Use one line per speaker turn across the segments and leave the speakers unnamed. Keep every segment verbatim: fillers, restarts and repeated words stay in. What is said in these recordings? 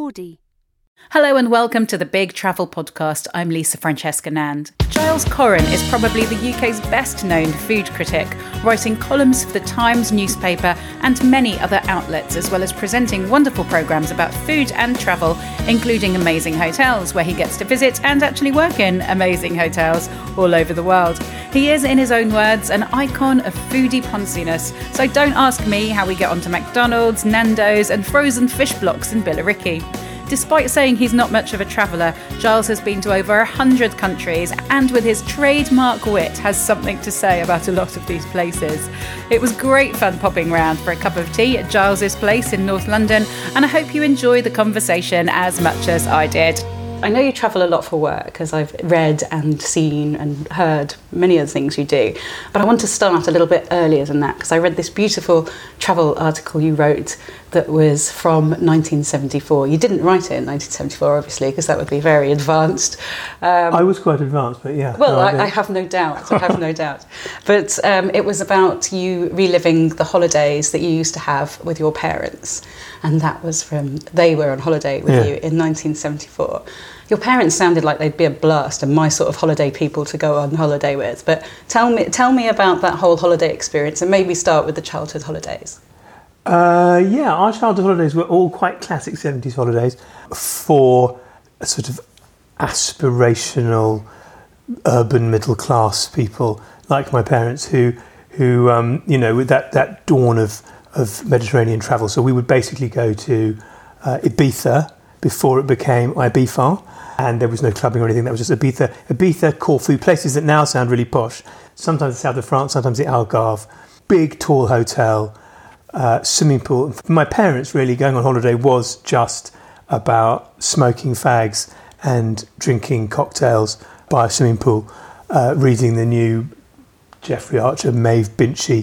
Geordie.
Hello and welcome to the Big Travel Podcast. I'm Lisa Francesca Nand. Giles Coren is probably the U K's best known food critic, writing columns for the Times newspaper and many other outlets, as well as presenting wonderful programmes about food and travel, including amazing hotels where he gets to visit and actually work in amazing hotels all over the world. He is, in his own words, an icon of foodie ponciness, so don't ask me how we get onto McDonald's, Nando's and frozen fish blocks in Billericay. Despite saying he's not much of a traveller, Giles has been to over a hundred countries and with his trademark wit has something to say about a lot of these places. It was great fun popping round for a cup of tea at Giles's place in North London, and I hope you enjoy the conversation as much as I did. I know you travel a lot for work, as I've read and seen and heard many of the things you do, but I want to start a little bit earlier than that, because I read this beautiful travel article you wrote that was from nineteen seventy-four. You didn't write it in nineteen seventy-four, obviously, because that would be very advanced. Um,
I was quite advanced, but yeah.
Well,
no,
I, I have no doubt, I have no doubt. But um, it was about you reliving the holidays that you used to have with your parents, and that was from, they were on holiday with
yeah.
you in nineteen seventy-four. Your parents sounded like they'd be a blast and my sort of holiday people to go on holiday with. But tell me, tell me about that whole holiday experience, and maybe start with the childhood holidays.
Uh, yeah, our childhood holidays were all quite classic seventies holidays for a sort of aspirational urban middle class people like my parents, who, who um, you know, with that, that dawn of, of Mediterranean travel. So we would basically go to uh, Ibiza before it became Ibiza. And there was no clubbing or anything, that was just Ibiza, Ibiza, Corfu, places that now sound really posh. Sometimes the south of France, sometimes the Algarve. Big, tall hotel, uh, swimming pool. For my parents, really, going on holiday was just about smoking fags and drinking cocktails by a swimming pool, uh, reading the new Jeffrey Archer, Maeve Binchy,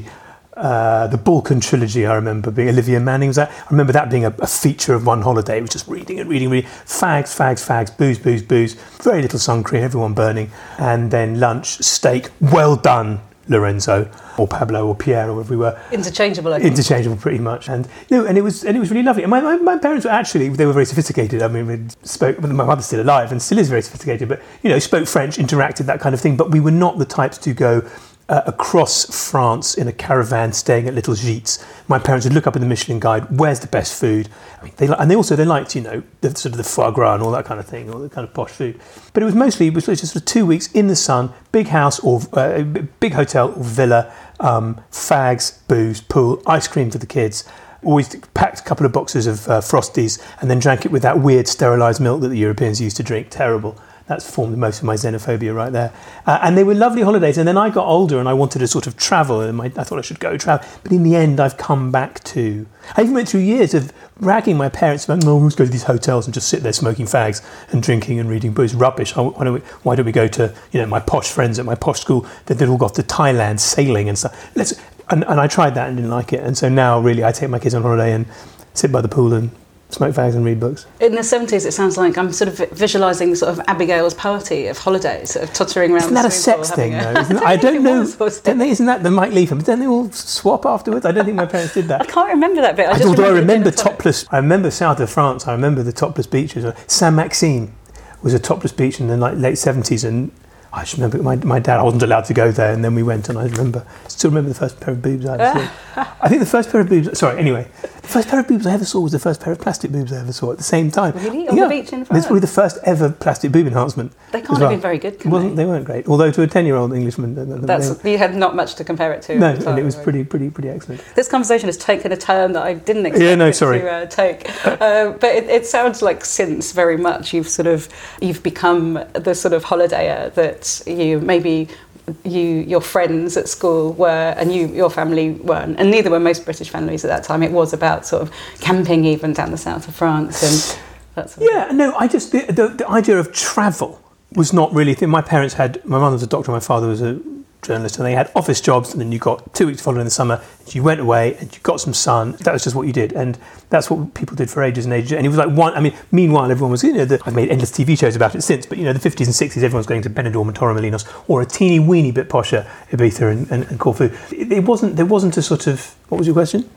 Uh, the Balkan trilogy. I remember being Olivia Manning was that. I remember that being a, a feature of one holiday. It was just reading and reading, reading. Fags, fags, fags, booze, booze, booze. Very little sun cream, everyone burning. And then lunch, steak, well done, Lorenzo or Pablo or Pierre or wherever we were.
Interchangeable, I think.
Interchangeable, pretty much. And you know, and it was and it was really lovely. And my, my, my parents were actually, they were very sophisticated. I mean, we spoke. My mother's still alive and still is very sophisticated, but you know, spoke French, interacted, that kind of thing. But we were not the types to go Uh, across France in a caravan, staying at little gîtes. My parents would look up in the Michelin Guide, where's the best food? I mean, they and they also they liked, you know, the sort of the foie gras and all that kind of thing, all the kind of posh food. But it was mostly it was just for two weeks in the sun, big house or uh, big hotel or villa, um, fags, booze, pool, ice cream for the kids. Always packed a couple of boxes of uh, Frosties and then drank it with that weird sterilised milk that the Europeans used to drink. Terrible. That's formed most of my xenophobia right there. Uh, and they were lovely holidays. And then I got older and I wanted to sort of travel. And my, I thought I should go travel. But in the end, I've come back to... I even went through years of ragging my parents about, no, let's go to these hotels and just sit there smoking fags and drinking and reading books. Rubbish. Why don't we, why don't we go to, you know, my posh friends at my posh school that they'd all got to Thailand sailing and stuff. Let's, and, and I tried that and didn't like it. And so now, really, I take my kids on holiday and sit by the pool and smoke fags and read books.
In the seventies, it sounds like I'm sort of visualising sort of Abigail's party of holidays, sort of tottering around.
Isn't that a sex thing, a... though? Isn't I don't know. Don't they, isn't that the Mike Leatham? Don't they all swap afterwards? I don't think my parents did that.
I can't remember that bit. I just
Although
remember
I remember topless. I remember south of France. I remember the topless beaches. Saint-Maxime was a topless beach in the late seventies, and I just remember my, my dad, I wasn't allowed to go there, and then we went, and I remember, still remember the first pair of boobs I ever saw. I think the first pair of boobs, sorry, anyway, the first pair of boobs I ever saw was the first pair of plastic boobs I ever saw at the same time.
Really? On
yeah.
the beach in France?
It's probably the first ever plastic boob enhancement.
They can't well. have been very good, can
wasn't,
they?
They weren't great, although to a ten-year-old Englishman.
That's,
they,
you had not much to compare it to.
No,
time,
and it was
right?
pretty, pretty, pretty excellent.
This conversation has taken a turn that I didn't expect
yeah, no,
it
sorry.
to uh, take. uh, but it, it sounds like since very much you've sort of, you've become the sort of holidayer that you maybe you your friends at school were, and you your family weren't, and neither were most British families at that time. It was about sort of camping even down the south of France and that sort of
yeah
thing.
no I just the, the, the idea of travel was not really a thing. My parents had, my mother was a doctor, my father was a journalist, and they had office jobs, and then you got two weeks following the summer, and you went away and you got some sun. That was just what you did, and that's what people did for ages and ages. And it was like one, I mean, meanwhile everyone was, you know, the, I've made endless T V shows about it since, but you know, the fifties and sixties, everyone's going to Benidorm and Torremolinos, or a teeny weeny bit posher Ibiza and, and, and Corfu. It, it wasn't, there wasn't a sort of, what was your question?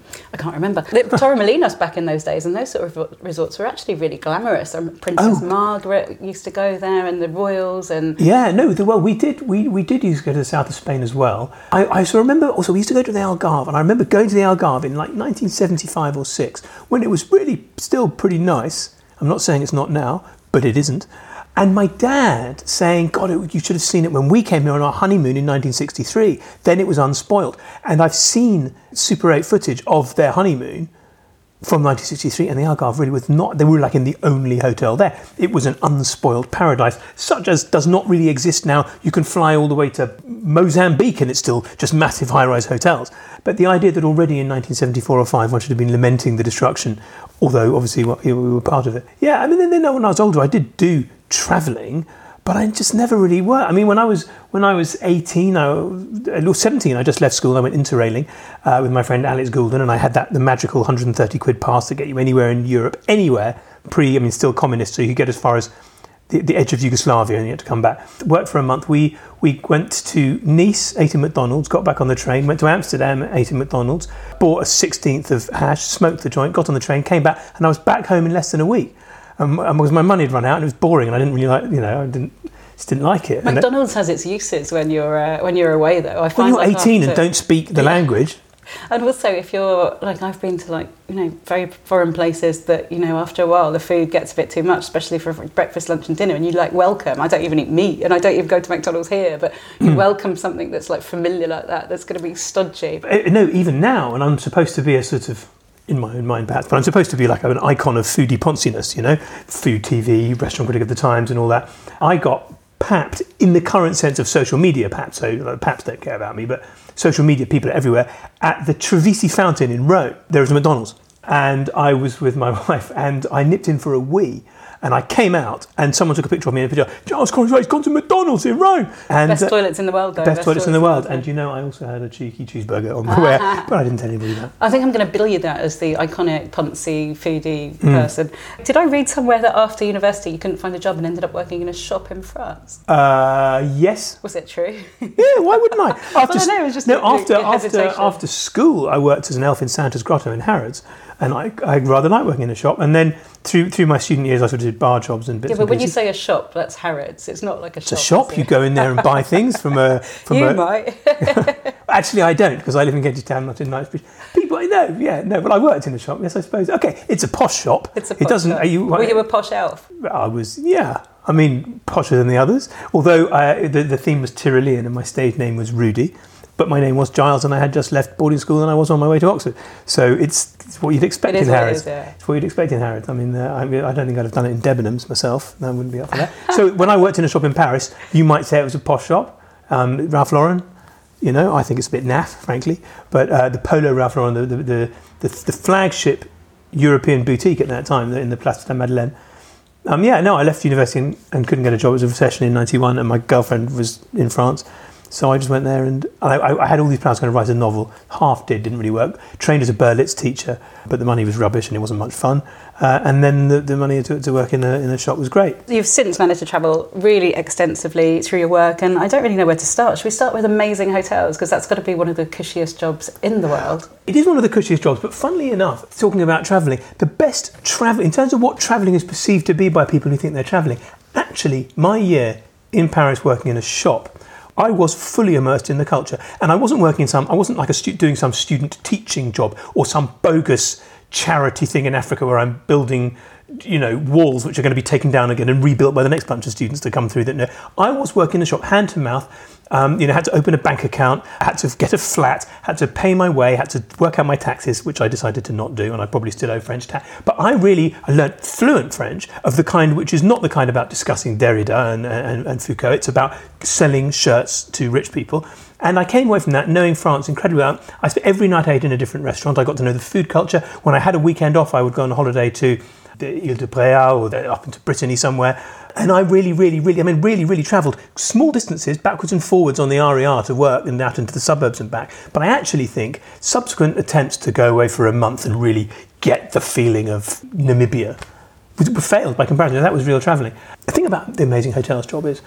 I can't remember. The Torremolinos back in those days, and those sort of resorts were actually really glamorous. Um, Princess
Oh.
Margaret used to go there, and the royals, and
Yeah, no, the, well, we did we, we did used to go to the south of Spain as well. I, I also remember, also, we used to go to the Algarve, and I remember going to the Algarve in like nineteen seventy-five or six, when it was really still pretty nice. I'm not saying it's not now, but it isn't. And my dad saying, God, it, you should have seen it when we came here on our honeymoon in nineteen sixty-three. Then it was unspoilt. And I've seen Super eight footage of their honeymoon from nineteen sixty-three, and the Algarve really was not, they were like in the only hotel there. It was an unspoiled paradise, such as does not really exist now. You can fly all the way to Mozambique and it's still just massive high-rise hotels. But the idea that already in nineteen seventy-four or five one should have been lamenting the destruction, although obviously well, we were part of it. Yeah, I mean, then, then when I was older, I did do travelling, but I just never really worked. I mean, when I was when I was eighteen, I, or seventeen, I just left school. I went interrailing uh, with my friend Alex Goulden, and I had that the magical one hundred thirty quid pass to get you anywhere in Europe, anywhere. Pre, I mean, still communist, so you could get as far as the, the edge of Yugoslavia, and you had to come back. Worked for a month. We we went to Nice, ate at McDonald's, got back on the train, went to Amsterdam, ate at McDonald's, bought a sixteenth of hash, smoked the joint, got on the train, came back, and I was back home in less than a week. Um, because my money had run out and it was boring, and I didn't really like, you know, I didn't just didn't like it.
McDonald's has its uses when you're uh, when you're away, though. I
When
find
you're
like
eighteen
after-
and don't speak the
Yeah.
language.
And also, if you're like, I've been to like, you know, very foreign places that, you know, after a while the food gets a bit too much, especially for breakfast, lunch and dinner, and you like welcome, I don't even eat meat and I don't even go to McDonald's here, but you welcome something that's like familiar like that, that's going to be stodgy.
Uh, No, even now, and I'm supposed to be a sort of, in my own mind perhaps, but I'm supposed to be like an icon of foodie ponciness, you know, food T V, restaurant critic of the Times and all that. I got papped in the current sense of social media papped, so like, paps don't care about me, but social media people are everywhere. At the Treviso Fountain in Rome, there was a McDonald's, and I was with my wife and I nipped in for a wee. And I came out, and someone took a picture of me in a picture. Giles Conray's gone to McDonald's in Rome. And,
Best
uh,
toilets in the world, though.
Best, toilets in the world. And you know, I also had a cheeky cheeseburger on my way out, but I didn't tell anybody that.
I think I'm going to bill you that as the iconic poncy foodie
Hmm.
person. Did I read somewhere that after university you couldn't find a job and ended up working in a shop in France?
Uh, yes.
Was it true?
Yeah, why wouldn't I? After,
Well, I know, it was just
no,
a-
after,
a
after,
hesitation.
after school, I worked as an elf in Santa's Grotto in Harrods, and I, I rather like working in a shop. And then through through my student years, I sort of did bar jobs and bits
Yeah, but
and
when you
pieces.
say a shop, that's Harrods. It's not like a shop.
It's a shop.
is
You
it?
go in there and buy things from a... From
You
a
might.
Actually, I don't, because I live in Kentish Town, not in Knightsbridge. People, I know, yeah, no, but I worked in a shop, yes, I suppose. Okay, it's a posh shop.
It's a
It
posh
doesn't...
shop.
Are you,
Were you a posh elf?
I was, yeah. I mean, posher than the others. Although uh, the, the theme was Tyrolean and my stage name was Rudy. But my name was Giles and I had just left boarding school and I was on my way to Oxford. So it's, it's what you'd expect
It is
in
what it
Harrods.
is, yeah.
It's what you'd expect in Harrods. I mean, uh, I mean, I don't think I'd have done it in Debenhams myself. I wouldn't be up for that. So when I worked in a shop in Paris, you might say it was a posh shop. Um, Ralph Lauren, you know, I think it's a bit naff, frankly. But uh, the Polo Ralph Lauren, the, the, the, the, the flagship European boutique at that time in the Place de Madeleine. Um, yeah, no, I left university and, and couldn't get a job. It was a recession in ninety-one and my girlfriend was in France. So I just went there and I, I had all these plans. I was going to write a novel. Half did, didn't really work. Trained as a Berlitz teacher, but the money was rubbish and it wasn't much fun. Uh, and then the, the money to, to work in a, in a shop was great.
You've since managed to travel really extensively through your work, and I don't really know where to start. Should we start with amazing hotels? Because that's got to be one of the cushiest jobs in the world.
It is one of the cushiest jobs, but funnily enough, talking about travelling, the best travel, in terms of what travelling is perceived to be by people who think they're travelling, actually, my year in Paris working in a shop, I was fully immersed in the culture, and I wasn't working some. I wasn't like a stu- doing some student teaching job or some bogus charity thing in Africa where I'm building, you know, walls which are going to be taken down again and rebuilt by the next bunch of students to come through. That no, I was working in the shop hand to mouth. Um, you know, had to open a bank account, had to get a flat, had to pay my way, had to work out my taxes, which I decided to not do, and I probably still owe French tax. But I really I learnt fluent French of the kind which is not the kind about discussing Derrida and, and, and Foucault. It's about selling shirts to rich people. And I came away from that knowing France incredibly well. I spent every night I ate in a different restaurant. I got to know the food culture. When I had a weekend off, I would go on a holiday to the Ile de Bréa or the, up into Brittany somewhere. And I really, really, really, I mean, really, really travelled small distances backwards and forwards on the R E R to work and out into the suburbs and back. But I actually think subsequent attempts to go away for a month and really get the feeling of Namibia failed by comparison. That was real travelling. The thing about the Amazing Hotels job is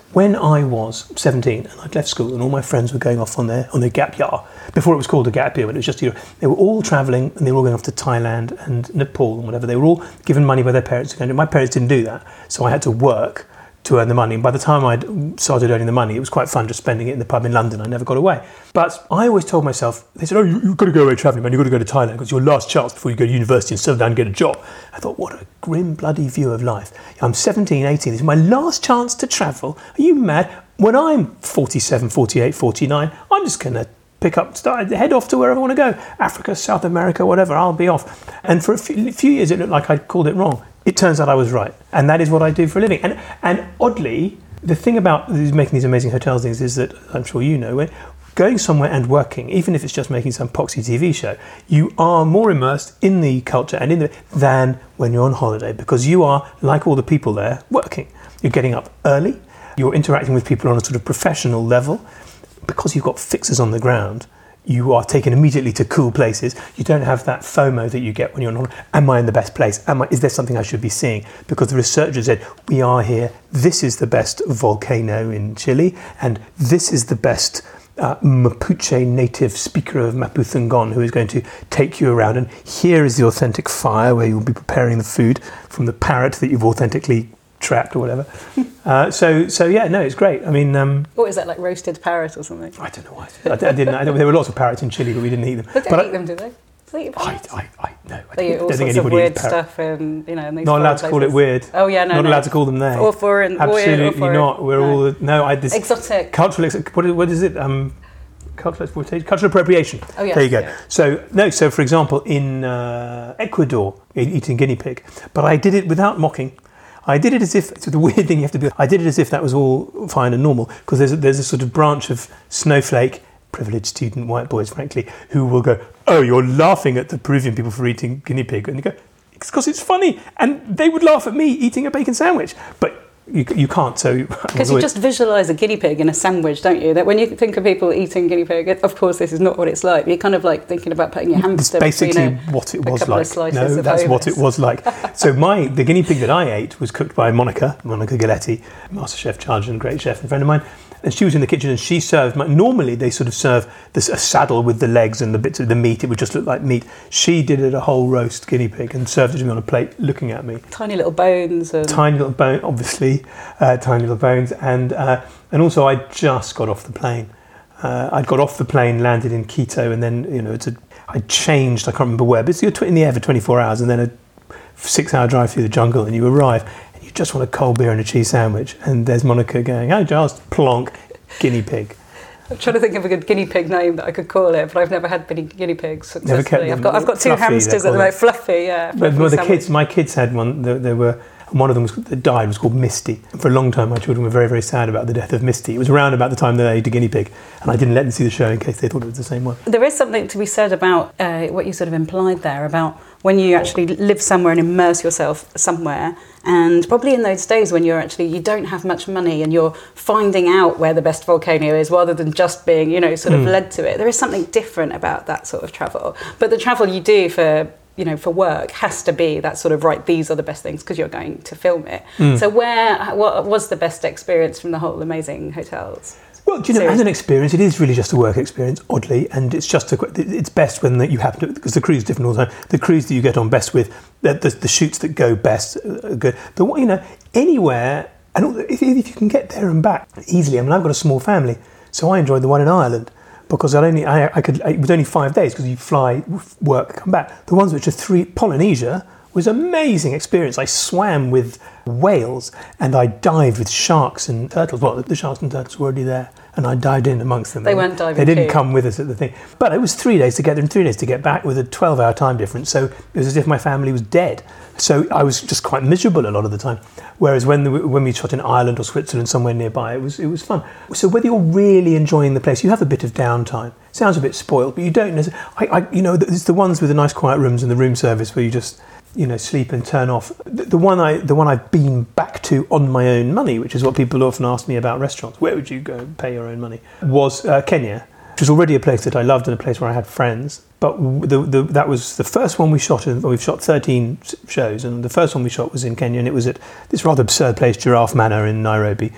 when I was seventeen and I'd left school and all my friends were going off on their on their gap year, before it was called a gap year, but it was just, you know, they were all travelling and they were all going off to Thailand and Nepal and whatever. They were all given money by their parents to go. My parents didn't do that, so I had to work to earn the money. And by the time I'd started earning the money, it was quite fun just spending it in the pub in London. I never got away. But I always told myself, they said, oh, you, you've got to go away travelling, man. You've got to go to Thailand because it's your last chance before you go to university and settle down and get a job. I thought, what a grim bloody view of life. I'm seventeen, eighteen. This is my last chance to travel. Are you mad? When I'm forty-seven, forty-eight, forty-nine, I'm just going to pick up, start, head off to wherever I want to go. Africa, South America, whatever, I'll be off. And for a few, few years, it looked like I'd called it wrong. It turns out I was right. And that is what I do for a living. And and oddly, the thing about these, making these amazing hotels things is that, I'm sure you know, when going somewhere and working, even if it's just making some poxy T V show, you are more immersed in the culture and in the than when you're on holiday, because you are, like all the people there, working. You're getting up early, you're interacting with people on a sort of professional level. Because you've got fixers on the ground, you are taken immediately to cool places. You don't have that FOMO that you get when you're on holiday. Am I in the best place? Am I, is there something I should be seeing? Because the researchers said, we are here. This is the best volcano in Chile, and this is the best uh, Mapuche native speaker of Mapudungun who is going to take you around. And here is the authentic fire where you'll be preparing the food from the parrot that you've authentically trapped or whatever. Uh, so, so yeah, no, it's great. I mean, um,
what is that, like roasted parrot or something?
I don't know why. I, I didn't. I don't, there were lots of parrots in Chile, but we didn't eat them.
They don't
but
eat
I,
them, do they? Do they eat
I, I, I, no, I
they eat all
don't think
sorts of
anybody
weird
eats parrot.
stuff, and you know, in these
Not allowed to
places.
call it weird.
Oh yeah, no,
not
no.
allowed to call them they.
Or foreign,
absolutely
weird or foreign.
not. We're
no.
all no. I this
exotic
cultural. What is, what is it? Um, cultural exploitation, cultural appropriation.
Oh yes,
there you go.
yeah.
So no. So for example, in uh, Ecuador, eating guinea pig, but I did it without mocking. I did it as if, it's the weird thing you have to do, I did it as if that was all fine and normal, because there's a, there's a sort of branch of snowflake, privileged student white boys, frankly, who will go, oh, you're laughing at the Peruvian people for eating guinea pig. And you go, it's because it's funny. And they would laugh at me eating a bacon sandwich. But you you can't, so...
Because you just visualise a guinea pig in a sandwich, don't you? That when you think of people eating guinea pig, of course this is not what it's like. You're kind of like thinking about putting your hamster
It's basically
between a,
what it
a
was
couple
like.
of slices
No,
of
that's
Hovis.
what it was like. So my the guinea pig that I ate was cooked by Monica, Monica Galetti, master chef, charge and great chef and friend of mine. And she was in the kitchen and she served, my, normally they sort of serve this, a saddle with the legs and the bits of the meat, it would just look like meat. She did it a whole roast guinea pig and served it to me on a plate looking at me.
Tiny little bones. And...
Tiny little bone, obviously, uh, tiny little bones. And uh, and also I just got off the plane. Uh, I'd got off the plane, landed in Quito, and then, you know, it's a, I changed, I can't remember where, but you're in the air for twenty-four hours and then a six hour drive through the jungle and you arrive. You just want a cold beer and a cheese sandwich, and there's Monica going, "Oh, Giles, plonk, guinea pig."
I'm trying to think of a good guinea pig name that I could call it, but I've never had many guinea pigs successfully.
Never kept them.
I've got I've got two
Fluffy,
hamsters at the moment. Fluffy, yeah.
But
Fluffy
well, the
sandwich.
kids, my kids had one. There, there were one of them was, that died was called Misty. And for a long time, my children were very, very sad about the death of Misty. It was around about the time that they ate a guinea pig, and I didn't let them see the show in case they thought it was the same one.
There is something to be said about uh, what you sort of implied there about when you actually live somewhere and immerse yourself somewhere, and probably in those days when you're actually, you don't have much money and you're finding out where the best volcano is rather than just being, you know, sort of mm. led to it. There is something different about that sort of travel. But the travel you do for, you know, for work has to be that sort of, right, these are the best things because you're going to film it. Mm. So where, what was the best experience from the whole Amazing Hotels?
Well, do you know,
Seriously.
as an experience, it is really just a work experience, oddly, and it's just a, it's best when you happen to, because the crew's is different all the time. The crews that you get on best with, the, the, the shoots that go best, are good. The you know, anywhere, and if, if you can get there and back easily. I mean, I've got a small family, so I enjoyed the one in Ireland because I only, I, I could, it was only five days because you fly, work, come back. The ones which are three, Polynesia was an amazing experience. I swam with whales and I dived with sharks and turtles. Well, the sharks and turtles were already there and I dived in amongst them.
They weren't diving
They didn't
too.
come with us at the thing. But it was three days to get there and three days to get back with a twelve hour time difference. So it was as if my family was dead. So I was just quite miserable a lot of the time. Whereas when the, when we shot in Ireland or Switzerland, somewhere nearby, it was it was fun. So whether you're really enjoying the place, you have a bit of downtime. Sounds a bit spoiled, but you don't necessarily. I, I, you know, it's the ones with the nice quiet rooms and the room service where you just, you know, sleep and turn off. The, the one I, the one I've been back to on my own money, which is what people often ask me about restaurants. Where would you go and pay your own money? Was uh, Kenya, which was already a place that I loved and a place where I had friends. But the, the, that was the first one we shot in. We've shot thirteen shows, and the first one we shot was in Kenya, and it was at this rather absurd place, Giraffe Manor in Nairobi,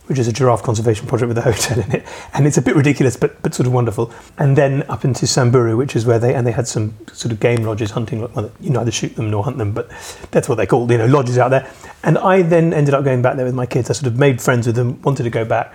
which is a giraffe conservation project with a hotel in it, and it's a bit ridiculous, but but sort of wonderful. And then up into Samburu, which is where they and they had some sort of game lodges, hunting. Well, you neither shoot them nor hunt them, but that's what they're called, you know, lodges out there. And I then ended up going back there with my kids. I sort of made friends with them, wanted to go back.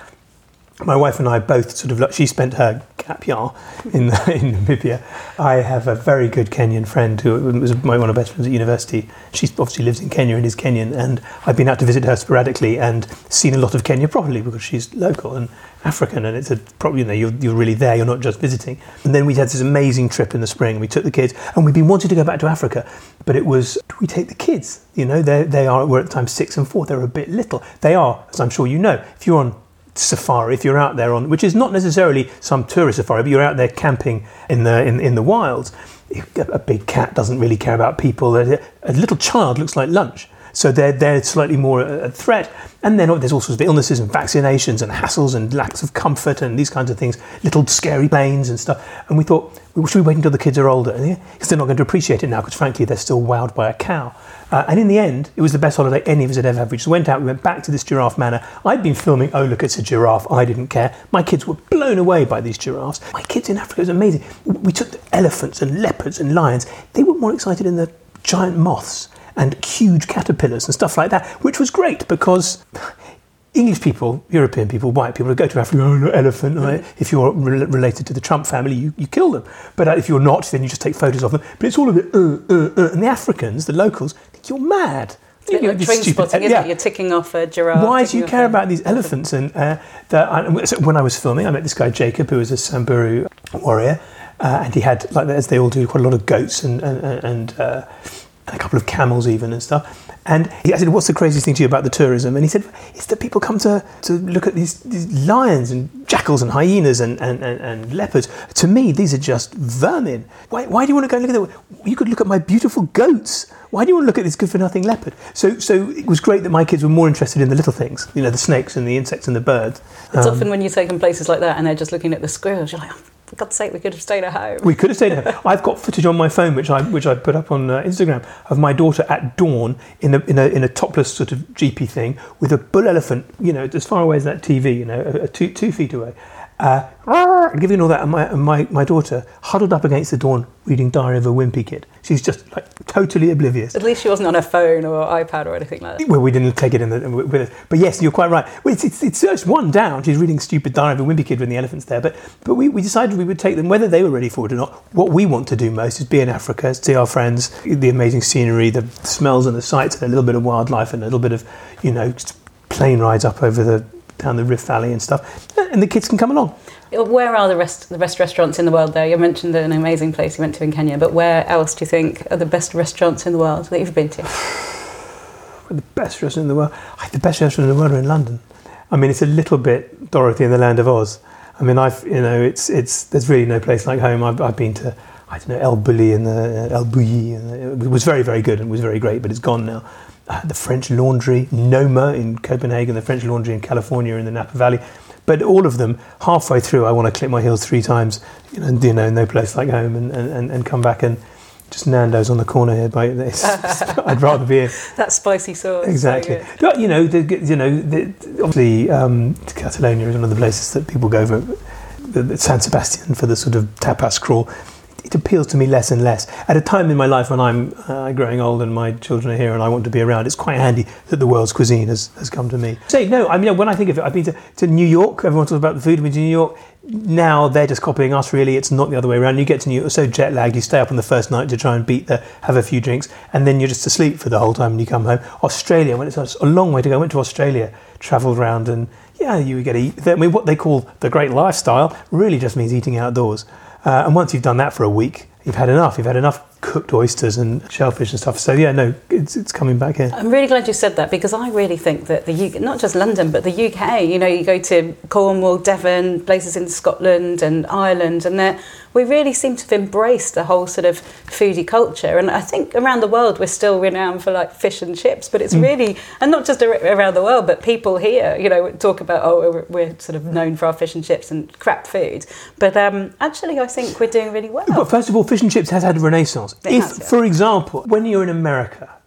My wife and I both sort of, she spent her gap year in, in Namibia. I have a very good Kenyan friend who was my, one of my best friends at university. She obviously lives in Kenya and is Kenyan, and I've been out to visit her sporadically and seen a lot of Kenya properly because she's local and African, and it's a probably, you know, you're, you're really there, you're not just visiting. And then we had this amazing trip in the spring. We took the kids, and we've been wanting to go back to Africa, but it was, do we take the kids? You know, they they are, were at the time six and four, they're a bit little. They are, as I'm sure you know, if you're on safari, if you're out there on, which is not necessarily some tourist safari, but you're out there camping in the in, in the wilds, a big cat doesn't really care about people. A, a little child looks like lunch, so they're they're slightly more a threat. And then there's all sorts of illnesses and vaccinations and hassles and lacks of comfort and these kinds of things, little scary planes and stuff. And we thought, well, should we wait until the kids are older? Because they're not going to appreciate it now, because frankly they're still wowed by a cow. Uh, and in the end, it was the best holiday any of us had ever had. We just went out, we went back to this giraffe manor. I'd been filming, oh, look, it's a giraffe. I didn't care. My kids were blown away by these giraffes. My kids in Africa, it was amazing. We took the elephants and leopards and lions. They were more excited in the giant moths and huge caterpillars and stuff like that, which was great because English people, European people, white people, go to Africa, oh, no, elephant. Right? If you're re- related to the Trump family, you, you kill them. But uh, if you're not, then you just take photos of them. But it's all a bit, uh, uh, uh. And the Africans, the locals, think you're mad.
It's a bit like train spotting, isn't
yeah.
it? You're ticking off a giraffe.
Why do you care about these elephants? And uh, the, I, so when I was filming, I met this guy, Jacob, who was a Samburu warrior. Uh, and he had, like as they all do, quite a lot of goats and, and, and, uh, and a couple of camels even and stuff. And he, I said, what's the craziest thing to you about the tourism? And he said, it's that people come to, to look at these, these lions and jackals and hyenas and, and, and, and leopards. To me, these are just vermin. Why, why do you want to go and look at them? You could look at my beautiful goats. Why do you want to look at this good-for-nothing leopard? So so it was great that my kids were more interested in the little things, you know, the snakes and the insects and the birds.
It's
um,
often when you take them places like that and they're just looking at the squirrels, you're like, oh, for God's sake, we could have stayed at home.
We could have stayed at home. I've got footage on my phone, which I which I put up on uh, Instagram, of my daughter at dawn in a in a in a topless sort of jeepy thing with a bull elephant, you know, as far away as that T V, you know, a, a two two feet away. Uh, giving all that, and my, and my my daughter huddled up against the dawn reading Diary of a Wimpy Kid. She's just like totally oblivious.
At least she wasn't on her phone or iPad or anything like that.
Well, we didn't take it in the, with us. But yes, you're quite right. Well, it's, it's, it's just one down. She's reading stupid Diary of a Wimpy Kid when the elephant's there. But but we, we decided we would take them, whether they were ready for it or not. What we want to do most is be in Africa, see our friends, the amazing scenery, the smells and the sights, and a little bit of wildlife and a little bit of, you know, plane rides up over the down the Rift Valley and stuff. And the kids can come along.
Where are the rest the best restaurants in the world, though? You mentioned an amazing place you went to in Kenya, but where else do you think are the best restaurants in the world that you've been to?
The best restaurant in the world? The best restaurant in the world are in London. I mean, it's a little bit Dorothy in the Land of Oz. I mean, I've you know, it's it's there's really no place like home. I've, I've been to, I don't know, El Bulli and the uh, El Bouilly, and it was very very good and was very great, but it's gone now. Uh, the French Laundry, Noma in Copenhagen, the French Laundry in California in the Napa Valley. But all of them, halfway through, I want to click my heels three times, you know, you know, no place like home, and, and, and come back and just Nando's on the corner here. By I'd rather be here.
That spicy sauce.
Exactly.
So
but you know, the, you know, the, obviously, um, Catalonia is one of the places that people go for. The, the San Sebastian for the sort of tapas crawl. It appeals to me less and less. At a time in my life when I'm uh, growing old and my children are here and I want to be around, it's quite handy that the world's cuisine has, has come to me. Say, no, I mean, when I think of it, I've been to, to New York. Everyone talks about the food. I've been to New York. Now they're just copying us, really. It's not the other way around. You get to New York, so jet lagged, you stay up on the first night to try and beat the, have a few drinks, and then you're just asleep for the whole time when you come home. Australia, when it's a long way to go, I went to Australia, travelled around, and yeah, you get to eat. I mean, what they call the great lifestyle really just means eating outdoors. Uh, and once you've done that for a week, you've had enough. You've had enough cooked oysters and shellfish and stuff. So yeah, no, it's it's coming back here.
I'm really glad you said that, because I really think that the U K, not just London, but the U K, you know, you go to Cornwall, Devon, places in Scotland and Ireland, and they're we really seem to have embraced the whole sort of foodie culture. And I think around the world we're still renowned for like fish and chips, but it's mm. really, and not just around the world, but people here, you know, talk about, oh, we're sort of known for our fish and chips and crap food. But um, actually I think we're doing really well.
But first of all, fish and chips has had a renaissance.
It
if,
has, yeah.
For example, when you're in America,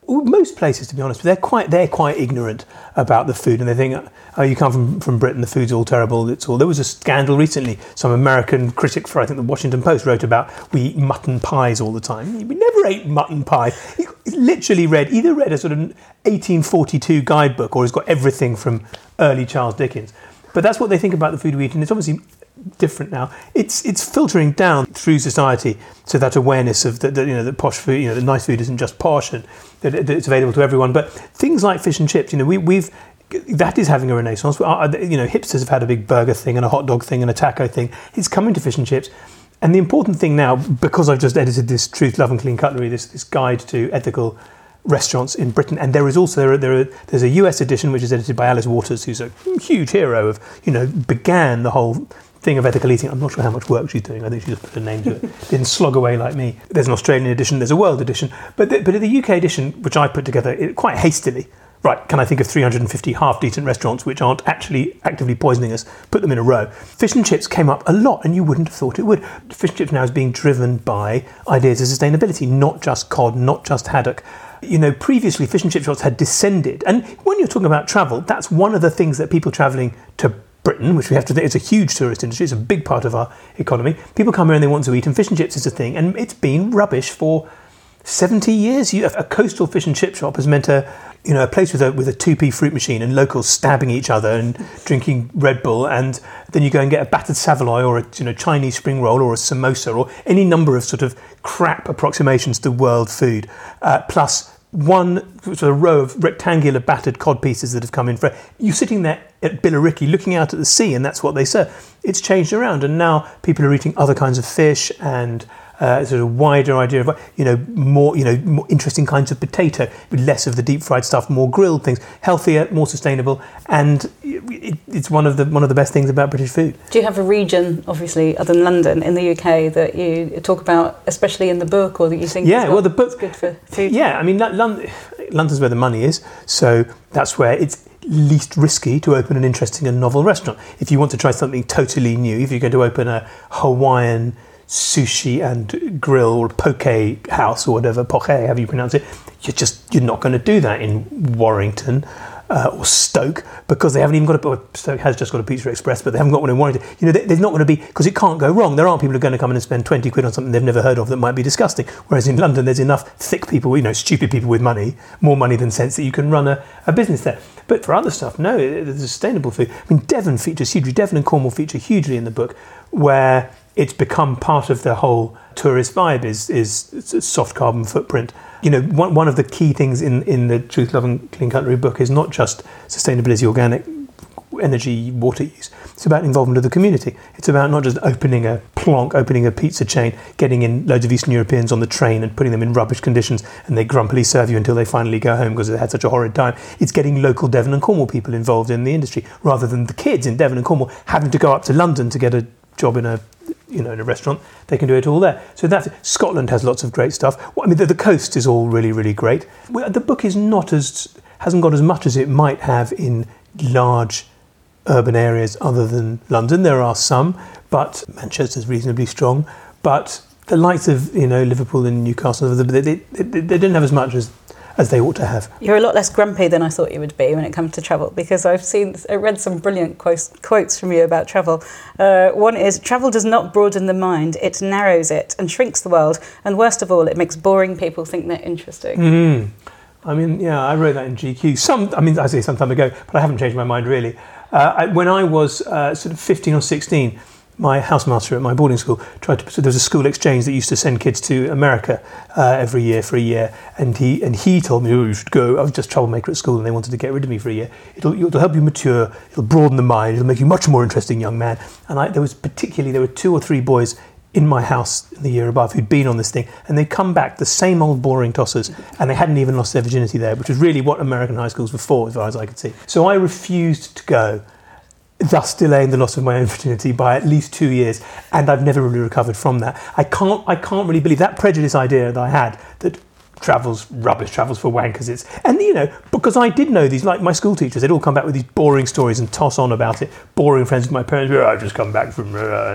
Most places, to be honest, they're quite they're quite ignorant about the food, and they think, oh, you come from, from Britain, the food's all terrible. It's all. There was a scandal recently. Some American critic for I think the Washington Post wrote about we eat mutton pies all the time. We never ate mutton pie. He literally read either read a sort of eighteen forty-two guidebook, or has got everything from early Charles Dickens. But that's what they think about the food we eat, and it's obviously different now. It's it's filtering down through society to that awareness of that, that you know that posh food, you know, that nice food isn't just posh, and that, that it's available to everyone. But things like fish and chips, you know, we, we've that is having a renaissance. You know, hipsters have had a big burger thing and a hot dog thing and a taco thing. It's coming to fish and chips. And the important thing now, because I've just edited this Truth, Love and Clean Cutlery, this this guide to ethical restaurants in Britain, and there is also there, are, there are, there's a U S edition which is edited by Alice Waters, who's a huge hero of, you know, began the whole thing of ethical eating. I'm not sure how much work she's doing. I think she just put her name to it. Didn't slog away like me. There's an Australian edition, there's a world edition, but the, but the U K edition, which I put together it, quite hastily, right, can I think of three hundred fifty half-decent restaurants which aren't actually actively poisoning us, put them in a row. Fish and chips came up a lot, and you wouldn't have thought it would. Fish and chips now is being driven by ideas of sustainability, not just cod, not just haddock. You know, previously fish and chip shops had descended. And when you're talking about travel, that's one of the things that people travelling to Britain, which we have to think, it's a huge tourist industry, it's a big part of our economy. People come here and they want to eat, and fish and chips is a thing, and it's been rubbish for seventy years. You, a coastal fish and chip shop has meant a, you know, a place with a with a two p fruit machine and locals stabbing each other and drinking Red Bull, and then you go and get a battered saveloy or a, you know, Chinese spring roll or a samosa or any number of sort of crap approximations to world food, uh, plus one sort of row of rectangular battered cod pieces that have come in for you sitting there at Billericay looking out at the sea, and that's what they serve. It's changed around, and now people are eating other kinds of fish and uh, sort of wider idea of, you know, more, you know, more interesting kinds of potato, with less of the deep fried stuff, more grilled things, healthier, more sustainable, and it, it's one of the one of the best things about British food.
Do you have a region, obviously, other than London, in the U K that you talk about, especially in the book, or that you think
yeah, well, the book
is good for food?
Yeah, I mean, London, London's where the money is, so that's where it's least risky to open an interesting and novel restaurant. If you want to try something totally new, if you're going to open a Hawaiian sushi and grill or poke house or whatever, poke, however you pronounce it, you're just you're not going to do that in Warrington uh, or Stoke, because they haven't even got a well, Stoke has just got a Pizza Express, but they haven't got one in Warrington. You know, they, there's not going to be, because it can't go wrong. There aren't people who are going to come in and spend twenty quid on something they've never heard of that might be disgusting. Whereas in London, there's enough thick people, you know, stupid people with money, more money than sense, that you can run a, a business there. But for other stuff, no, there's sustainable food. I mean, Devon features hugely. Devon and Cornwall feature hugely in the book, where it's become part of the whole tourist vibe is is soft carbon footprint. You know, one one of the key things in, in the Truth, Love and Clean Cutlery book is not just sustainability, organic energy, water use. It's about involvement of the community. It's about not just opening a plonk, opening a pizza chain, getting in loads of Eastern Europeans on the train and putting them in rubbish conditions, and they grumpily serve you until they finally go home because they had such a horrid time. It's getting local Devon and Cornwall people involved in the industry, rather than the kids in Devon and Cornwall having to go up to London to get a job in a you know, in a restaurant. They can do it all there. So that's Scotland has lots of great stuff. Well, I mean, the, the coast is all really, really great. Well, the book is not as hasn't got as much as it might have in large urban areas other than London. There are some, but Manchester's reasonably strong. But the likes of, you know, Liverpool and Newcastle, they, they, they, they didn't have as much as as they ought to have.
You're a lot less grumpy than I thought you would be when it comes to travel, because I've seen, I read some brilliant quotes, quotes from you about travel. Uh, one is, travel does not broaden the mind, it narrows it and shrinks the world, and worst of all, it makes boring people think they're interesting.
Mm. I mean, yeah, I wrote that in G Q. Some, I mean, I say some time ago, but I haven't changed my mind really. Uh, I, when I was uh, sort of fifteen or sixteen, my housemaster at my boarding school tried to. So there was a school exchange that used to send kids to America uh, every year for a year, and he and he told me, "Oh, you should go." I was just a troublemaker at school, and they wanted to get rid of me for a year. It'll, it'll help you mature. It'll broaden the mind. It'll make you much more interesting young man. And I, there was particularly there were two or three boys in my house in the year above who'd been on this thing, and they'd come back the same old boring tossers, and they hadn't even lost their virginity there, which was really what American high schools were for, as far as I could see. So I refused to go, thus delaying the loss of my own virginity by at least two years, and I've never really recovered from that. I can't I can't really believe that prejudice idea that I had, that travel's rubbish, travel's for wankers. It's, and you know, because I did know these, like my school teachers, they'd all come back with these boring stories and toss on about it, boring friends with my parents, oh, I've just come back from, uh,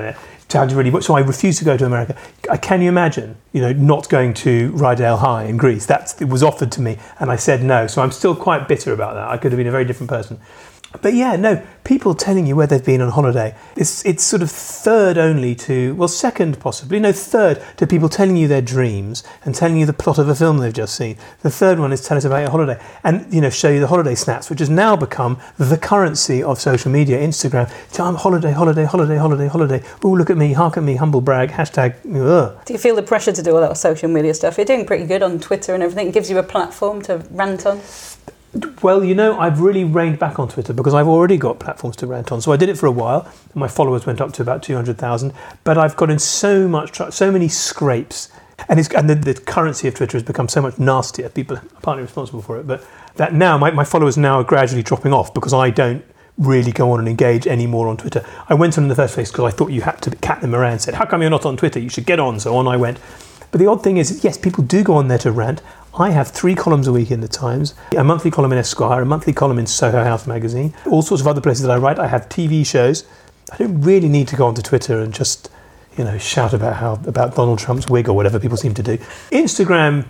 sounded really much. So I refused to go to America. Can you imagine, you know, not going to Rydell High in Greece? That's, it was offered to me and I said no. So I'm still quite bitter about that. I could have been a very different person. But yeah, no, people telling you where they've been on holiday, it's it's sort of third only to, well, second possibly, no, third to people telling you their dreams and telling you the plot of a film they've just seen. The third one is tell us about your holiday and, you know, show you the holiday snaps, which has now become the currency of social media, Instagram. I'm holiday, holiday, holiday, holiday, holiday. Oh, look at me, hark at me, humble brag, hashtag, ugh.
Do you feel the pressure to do a lot of social media stuff? You're doing pretty good on Twitter and everything. It gives you a platform to rant on.
Well, you know, I've really reined back on Twitter because I've already got platforms to rant on. So I did it for a while. And my followers went up to about two hundred thousand. But I've got in so much, tr- so many scrapes. And, it's, and the, the currency of Twitter has become so much nastier. People are partly responsible for it. But that now, my, my followers now are gradually dropping off because I don't really go on and engage anymore on Twitter. I went on in the first place because I thought you had to cat them around and said, how come you're not on Twitter? You should get on. So on I went. But the odd thing is, yes, people do go on there to rant. I have three columns a week in The Times, a monthly column in Esquire, a monthly column in Soho House magazine, all sorts of other places that I write. I have T V shows. I don't really need to go onto Twitter and just, you know, shout about how about Donald Trump's wig or whatever people seem to do. Instagram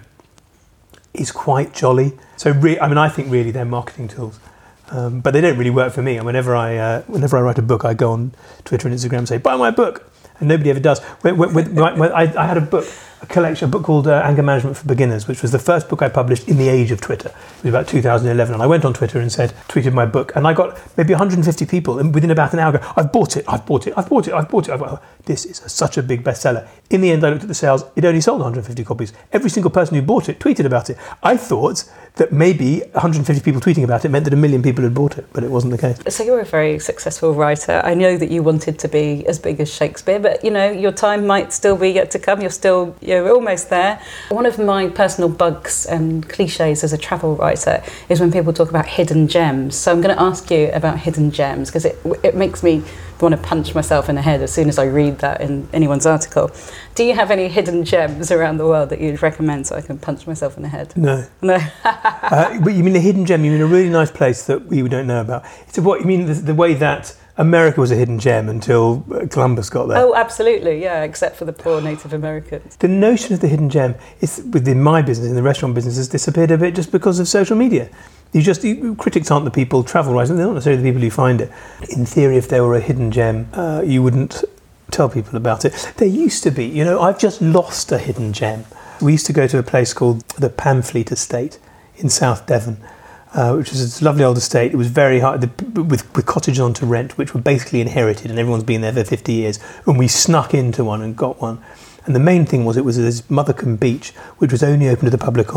is quite jolly. So, re- I mean, I think really they're marketing tools. Um, but they don't really work for me. And whenever I uh, whenever I write a book, I go on Twitter and Instagram and say, buy my book. And nobody ever does. When, when, when, when I, I had a book, a collection, a book called uh, Anger Management for Beginners, which was the first book I published in the age of Twitter. It was about two thousand eleven. And I went on Twitter and said, tweeted my book. And I got maybe one hundred fifty people. And within about an hour, go, I've bought it, I've bought it, I've bought it, I've bought it. I've bought it. This is a, such a big bestseller. In the end, I looked at the sales. It only sold one hundred fifty copies. Every single person who bought it tweeted about it. I thought that maybe one hundred fifty people tweeting about it meant that a million people had bought it, but it wasn't the case.
So you're a very successful writer. I know that you wanted to be as big as Shakespeare, but you know, your time might still be yet to come. You're still, you're almost there. One of my personal bugs and cliches as a travel writer is when people talk about hidden gems. So I'm going to ask you about hidden gems because it it makes me want to punch myself in the head as soon as I read that in anyone's article. Do you have any hidden gems around the world that you'd recommend so I can punch myself in the head?
No.
No.
uh, but you mean a hidden gem? You mean a really nice place that we don't know about? It's what you mean the, the way that America was a hidden gem until Columbus got there.
Oh, absolutely, yeah, except for the poor Native Americans.
The notion of the hidden gem is within my business, in the restaurant business, has disappeared a bit just because of social media. You just you, critics aren't the people, travel writers, they're not necessarily the people who find it. In theory, if there were a hidden gem, uh, you wouldn't tell people about it. There used to be, you know, I've just lost a hidden gem. We used to go to a place called the Pamfleet Estate in South Devon, uh, which is this lovely old estate. It was very hard, the, with, with cottages on to rent, which were basically inherited, and everyone's been there for fifty years. And we snuck into one and got one. And the main thing was it was this Mothercombe Beach, which was only open to the public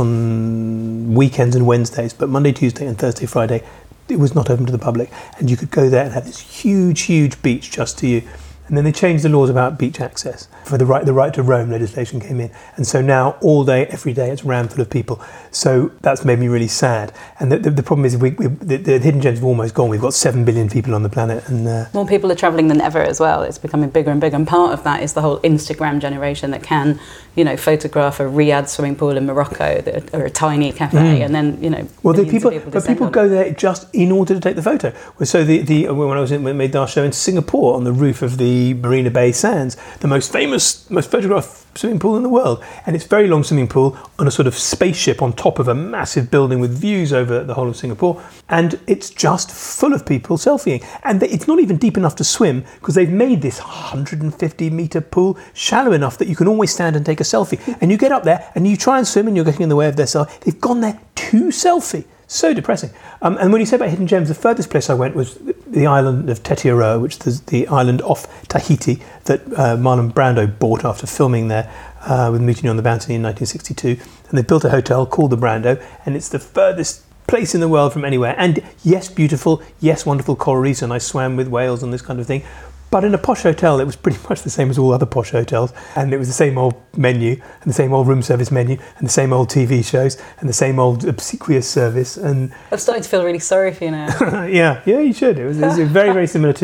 on weekends and Wednesdays, but Monday, Tuesday and Thursday, Friday, it was not open to the public. And you could go there and have this huge, huge beach just to you. And then they changed the laws about beach access. For the right the right to roam legislation came in. And so now all day, every day, it's rammed full of people. So that's made me really sad. And the, the, the problem is we, we, the, the hidden gems have almost gone. We've got seven billion people on the planet. And uh,
more people are travelling than ever as well. It's becoming bigger and bigger. And part of that is the whole Instagram generation that can, you know, photograph a Riyadh swimming pool in Morocco that, or a tiny cafe. Mm. And then, you know,
well, the people, people but people go there just in order to take the photo. So the, the when I was in, when we made our show in Singapore on the roof of the Marina Bay Sands, the most famous, most photographed swimming pool in the world, and it's a very long swimming pool on a sort of spaceship on top of a massive building with views over the whole of Singapore, and it's just full of people selfieing, and it's not even deep enough to swim because they've made this one hundred fifty metre pool shallow enough that you can always stand and take a selfie, and you get up there and you try and swim and you're getting in the way of their selfie. They've gone there to selfie. So depressing. Um, and when you say about hidden gems, the furthest place I went was the island of Tetiaroa, which is the island off Tahiti that uh, Marlon Brando bought after filming there uh, with Mutiny on the Bounty in nineteen sixty-two. And they built a hotel called the Brando, and it's the furthest place in the world from anywhere. And yes, beautiful, yes, wonderful coral reefs, and I swam with whales and this kind of thing. But in a posh hotel, it was pretty much the same as all other posh hotels. And it was the same old menu, and the same old room service menu, and the same old T V shows, and the same old obsequious service. And
I'm starting to feel really sorry for you now.
yeah, yeah, you should. It was, it was very, very similar to,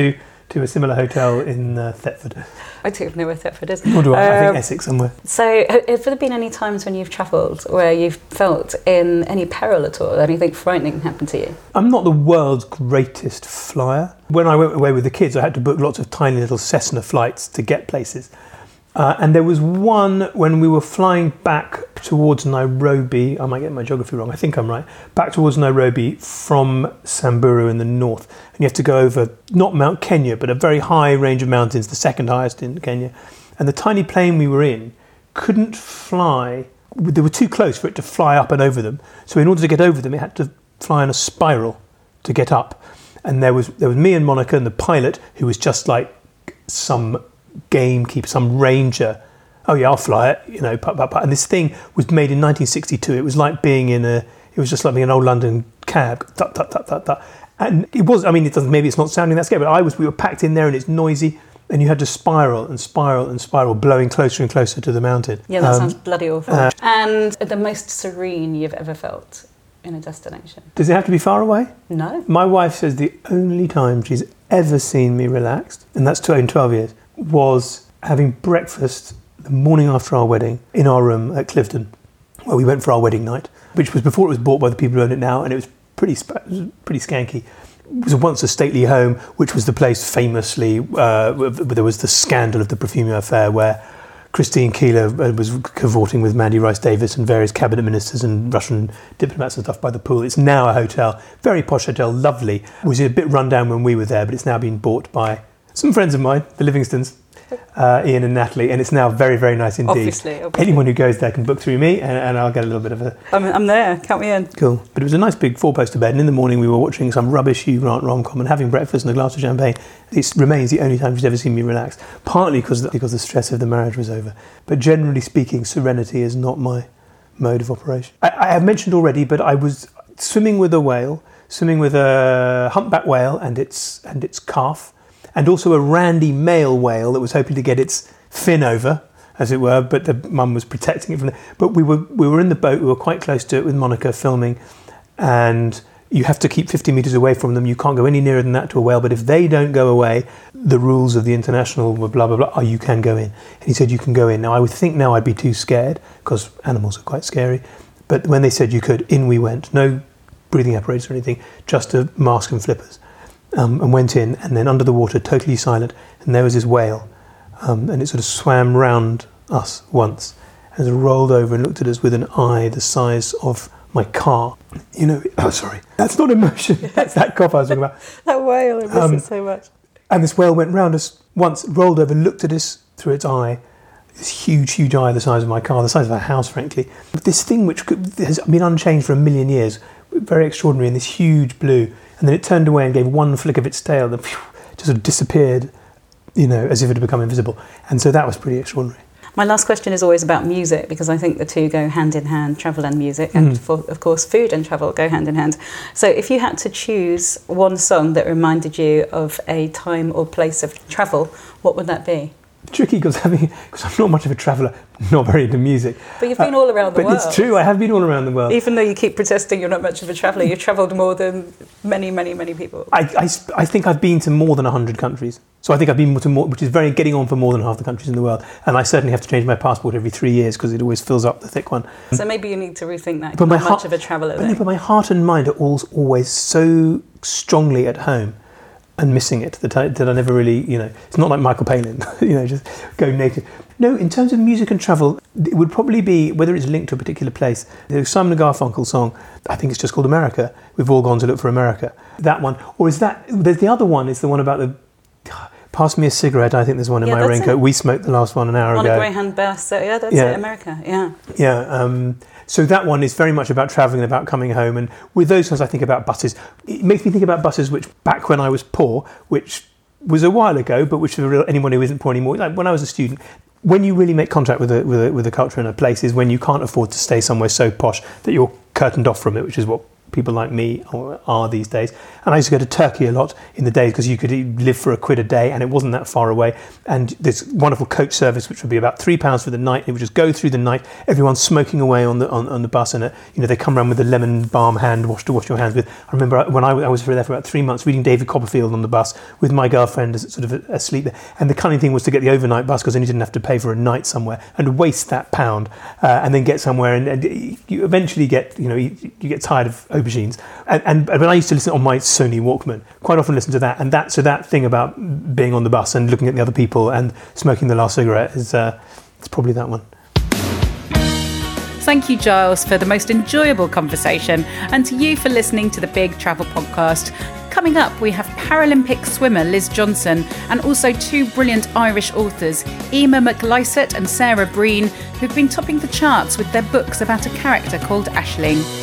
to a similar hotel in uh, Thetford.
I don't know where Thetford is.
Or do I? Um, I think
Um,
Essex somewhere.
So, have there been any times when you've travelled where you've felt in any peril at all? Anything frightening happened to you?
I'm not the world's greatest flyer. When I went away with the kids, I had to book lots of tiny little Cessna flights to get places. Uh, and there was one when we were flying back towards Nairobi. I might get my geography wrong. I think I'm right. Back towards Nairobi from Samburu in the north. And you have to go over, not Mount Kenya, but a very high range of mountains, the second highest in Kenya. And the tiny plane we were in couldn't fly. They were too close for it to fly up and over them. So in order to get over them, it had to fly in a spiral to get up. And there was there was me and Monica and the pilot, who was just like some gamekeeper, some ranger. Oh yeah, I'll fly it, you know. Put, put, put. And this thing was made in nineteen sixty-two. It was like being in a. It was just like being an old London cab. Tut, tut, tut, tut, tut. And it was. I mean, it doesn't. Maybe it's not sounding that scary, but I was. We were packed in there, and it's noisy, and you had to spiral and spiral and spiral, blowing closer and closer to the mountain.
Yeah, that
Um,
sounds bloody awful.
uh,
and the most serene you've ever felt in a destination?
Does it have to be far away?
No.
My wife says the only time she's ever seen me relaxed, and that's in twelve years, was having breakfast the morning after our wedding in our room at Clifton, where we went for our wedding night, which was before it was bought by the people who own it now, and it was pretty sp- pretty skanky. It was once a stately home, which was the place famously, uh, there was the scandal of the Perfumeur affair, where Christine Keeler was cavorting with Mandy Rice-Davis and various cabinet ministers and Russian diplomats and stuff by the pool. It's now a hotel, very posh hotel, lovely. It was a bit run down when we were there, but it's now been bought by some friends of mine, the Livingstons, uh, Ian and Natalie, and it's now very, very nice indeed.
Obviously, obviously.
Anyone who goes there can book through me, and, and I'll get a little bit of a...
I'm, I'm there, count me in.
Cool. But it was a nice big four-poster bed, and in the morning we were watching some rubbish Hugh Grant rom-com and having breakfast and a glass of champagne. It remains the only time she's ever seen me relaxed, partly because because the stress of the marriage was over. But generally speaking, serenity is not my mode of operation. I, I have mentioned already, but I was swimming with a whale, swimming with a humpback whale and its and its calf, and also a randy male whale that was hoping to get its fin over, as it were, but the mum was protecting it from the... But we were we were in the boat, we were quite close to it with Monica filming, and you have to keep fifty metres away from them. You can't go any nearer than that to a whale, but if they don't go away, the rules of the international blah, blah, blah, oh, you can go in. And he said, you can go in. Now, I would think now I'd be too scared, because animals are quite scary. But when they said you could, in we went. No breathing apparatus or anything, just a mask and flippers. Um, and went in, and then under the water, totally silent, and there was this whale, um, and it sort of swam round us once, and it rolled over and looked at us with an eye the size of my car. You know, oh, sorry, that's not emotion, that's that cough I was talking about.
That whale, I miss
Um,
it so much.
And this whale went round us once, rolled over, looked at us through its eye, this huge, huge eye the size of my car, the size of a house, frankly. This thing which could, has been unchanged for a million years, very extraordinary, in this huge blue. And then it turned away and gave one flick of its tail, and phew, just sort of disappeared, you know, as if it had become invisible. And so that was pretty extraordinary.
My last question is always about music, because I think the two go hand in hand, travel and music, and
Mm.
for, of course food and travel go hand in hand. So if you had to choose one song that reminded you of a time or place of travel, what would that be?
Tricky, because having because I'm not much of a traveller, not very into music.
But you've been uh, all around the
but
world.
But it's true, I have been all around the world.
Even though you keep protesting you're not much of a traveller, you've travelled more than many, many, many people.
I, I, I think I've been to more than one hundred countries. So I think I've been to more, which is very getting on for more than half the countries in the world. And I certainly have to change my passport every three years because it always fills up the thick one.
So maybe you need to rethink that.
But
You're
my
not much
heart,
of a traveller
but,
then.
no, but my heart and mind are all, always so strongly at home and missing it that I, that I never really, you know, it's not like Michael Palin, you know, just go native. No, in terms of music and travel, it would probably be, whether it's linked to a particular place, there's Simon and Garfunkel song, I think it's just called America. We've all gone to look for America. That one. Or is that, there's the other one, is the one about the, pass me a cigarette, I think there's one in
Yeah,
my
that's
raincoat.
it.
We smoked the last one an hour
On
ago.
a Greyhound bus, so yeah, that's
Yeah.
it, America, yeah.
Yeah, um, so that one is very much about travelling and about coming home. And with those ones, I think about buses. It makes me think about buses, which back when I was poor, which was a while ago, but which for anyone who isn't poor anymore, like when I was a student, when you really make contact with a, with a, with a culture and a place is when you can't afford to stay somewhere so posh that you're curtained off from it, which is what people like me are these days. And I used to go to Turkey a lot in the days because you could live for a quid a day and it wasn't that far away. And this wonderful coach service, which would be about three pounds for the night. It would just go through the night, everyone's smoking away on the on, on the bus, and uh, you know they come around with a lemon balm hand wash to wash your hands with. I remember when I, I was there for about three months reading David Copperfield on the bus with my girlfriend as sort of asleep there. And the cunning thing was to get the overnight bus because then you didn't have to pay for a night somewhere and waste that pound uh, and then get somewhere and, and you eventually get, you know, you, you get tired of aubergines. And, and but I used to listen on my Sony Walkman, quite often listen to that. And that so that thing about being on the bus and looking at the other people and smoking the last cigarette is uh, it's probably that one.
Thank you, Giles, for the most enjoyable conversation, and to you for listening to the Big Travel Podcast. Coming up, we have Paralympic swimmer Liz Johnson and also two brilliant Irish authors, Emma McLysett and Sarah Breen, who've been topping the charts with their books about a character called Aisling.